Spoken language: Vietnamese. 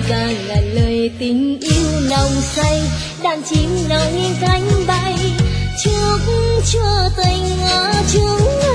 vàng là lời tình yêu nồng say, đàn chim nào nghiêng cánh bay chúc cho tình ngỡ chúng